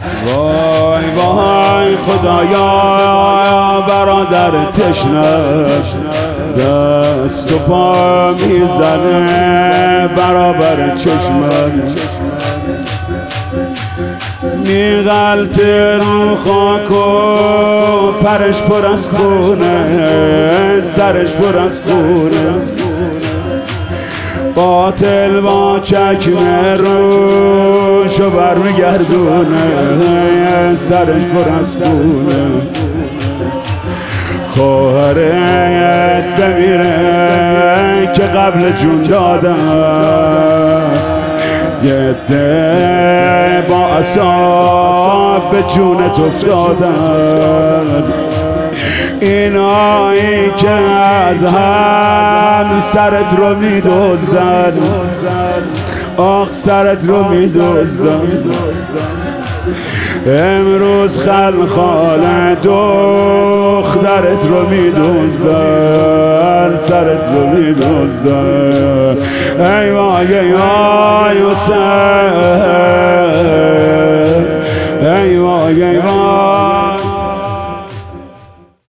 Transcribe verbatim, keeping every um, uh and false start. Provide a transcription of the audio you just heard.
وای وای خدایا برادر تشنه دست و پا میزنه برابر چشمم، میغلطه رو خاک و پرش پر از خونه، سرش پر از خونه، قاتل با چکمه روشو بر میگردونه، سرش پر از خونه. خواهرت بمیره که قبل جون دادم، یه ده با عصاب به جونت افتادن، اینایی که از هم سرت رو میدوزن، آخ سرت رو میدوزن. امروز خلخال دخترت رو میدوزن، سرت رو میدوزن. ای وای ای وای حسین